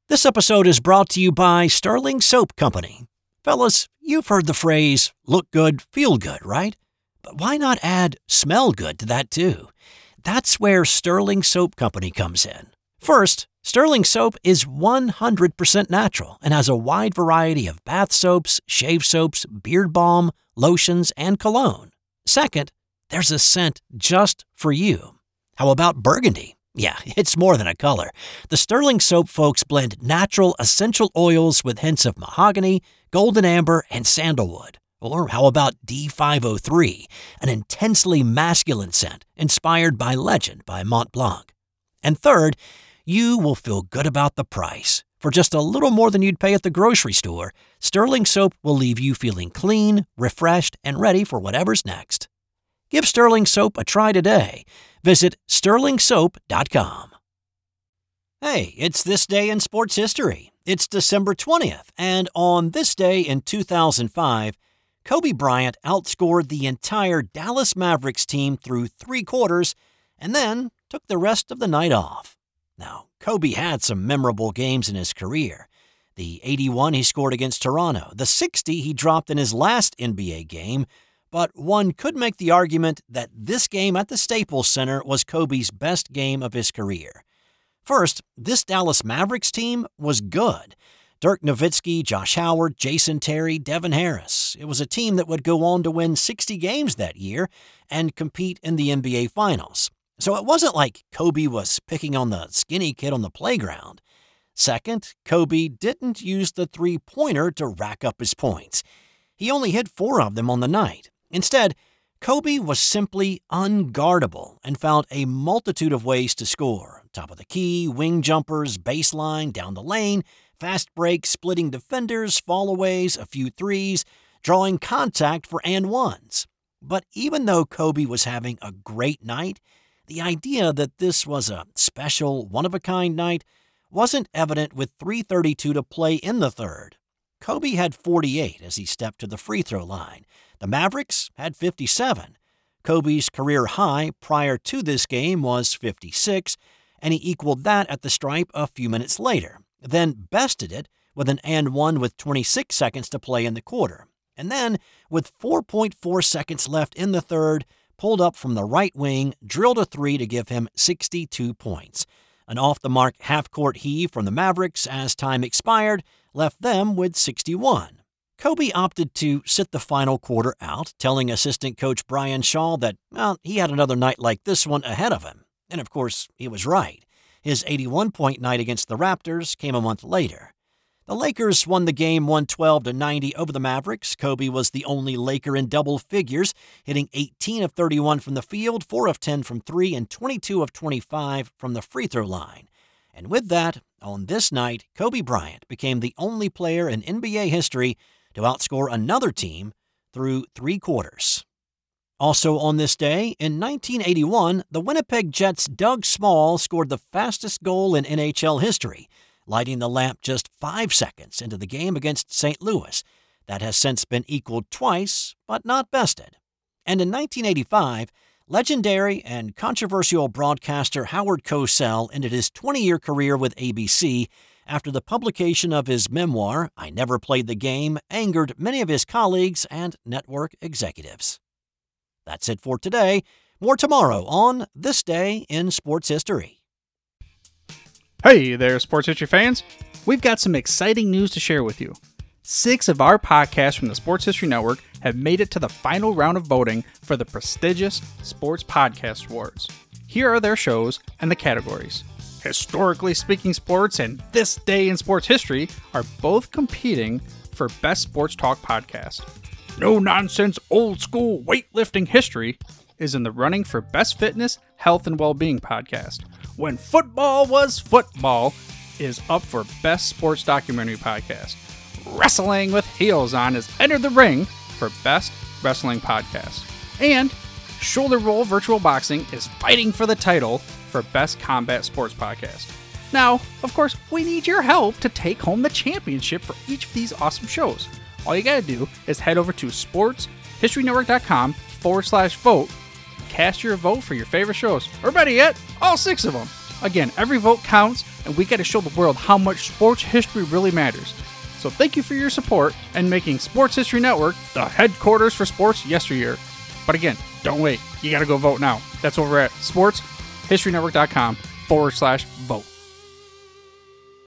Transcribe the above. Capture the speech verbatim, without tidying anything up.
This episode is brought to you by Sterling Soap Company. Fellas, you've heard the phrase, look good, feel good, right? But why not add smell good to that too? That's where Sterling Soap Company comes in. First, Sterling Soap is one hundred percent natural and has a wide variety of bath soaps, shave soaps, beard balm, lotions, and cologne. Second, there's a scent just for you. How about burgundy? Yeah, it's more than a color. The Sterling Soap folks blend natural essential oils with hints of mahogany, golden amber, and sandalwood. Or how about D five oh three, an intensely masculine scent inspired by Legend by Mont Blanc. And third, you will feel good about the price. For just a little more than you'd pay at the grocery store, Sterling Soap will leave you feeling clean, refreshed, and ready for whatever's next. Give Sterling Soap a try today. Visit sterling soap dot com. Hey, it's This Day in Sports History. It's December twentieth, and on this day in two thousand five, Kobe Bryant outscored the entire Dallas Mavericks team through three quarters and then took the rest of the night off. Now, Kobe had some memorable games in his career. The eighty-one he scored against Toronto, the sixty he dropped in his last N B A game, but one could make the argument that this game at the Staples Center was Kobe's best game of his career. First, this Dallas Mavericks team was good. Dirk Nowitzki, Josh Howard, Jason Terry, Devin Harris. It was a team that would go on to win sixty games that year and compete in the N B A Finals. So it wasn't like Kobe was picking on the skinny kid on the playground. Second, Kobe didn't use the three-pointer to rack up his points. He only hit four of them on the night. Instead, Kobe was simply unguardable and found a multitude of ways to score. Top of the key, wing jumpers, baseline, down the lane, fast break, splitting defenders, fallaways, a few threes, drawing contact for and ones. But even though Kobe was having a great night, the idea that this was a special, one-of-a-kind night wasn't evident with three thirty-two to play in the third. Kobe had forty-eight as he stepped to the free throw line. The Mavericks had fifty-seven. Kobe's career high prior to this game was fifty-six, and he equaled that at the stripe a few minutes later, then bested it with an and one with twenty-six seconds to play in the quarter. And then, with four point four seconds left in the third, pulled up from the right wing, drilled a three to give him sixty-two points. An off-the-mark half-court heave from the Mavericks as time expired left them with sixty-one. Kobe opted to sit the final quarter out, telling assistant coach Brian Shaw that, well, he had another night like this one ahead of him. And of course, he was right. His eighty-one-point night against the Raptors came a month later. The Lakers won the game one twelve to ninety over the Mavericks. Kobe was the only Laker in double figures, hitting eighteen of thirty-one from the field, four of ten from three, and twenty-two of twenty-five from the free throw line. And with that, on this night, Kobe Bryant became the only player in N B A history to outscore another team through three quarters. Also on this day, in nineteen eighty-one, the Winnipeg Jets' Doug Small scored the fastest goal in N H L history, lighting the lamp just five seconds into the game against Saint Louis. That has since been equaled twice, but not bested. And in nineteen eighty-five, legendary and controversial broadcaster Howard Cosell ended his twenty-year career with A B C after the publication of his memoir, I Never Played the Game, angered many of his colleagues and network executives. That's it for today. More tomorrow on This Day in Sports History. Hey there, sports history fans. We've got some exciting news to share with you. Six of our podcasts from the Sports History Network have made it to the final round of voting for the prestigious Sports Podcast Awards. Here are their shows and the categories. Historically Speaking Sports and This Day in Sports History are both competing for Best Sports Talk Podcast. No Nonsense Old School Weightlifting History is in the running for Best Fitness, Health, and Wellbeing Podcast. When Football Was Football is up for Best Sports Documentary Podcast. Wrestling with Heels On has entered the ring for Best Wrestling Podcast. And Shoulder Roll Virtual Boxing is fighting for the title for Best Combat Sports Podcast. Now, of course, we need your help to take home the championship for each of these awesome shows. All you gotta do is head over to sportshistorynetwork.com forward slash vote and cast your vote for your favorite shows, or better yet, all six of them. Again, every vote counts, and we got to show the world how much sports history really matters. So thank you for your support and making Sports History Network the headquarters for sports yesteryear. But again, don't wait. You got to go vote now. That's over at sportshistorynetwork.com forward slash vote.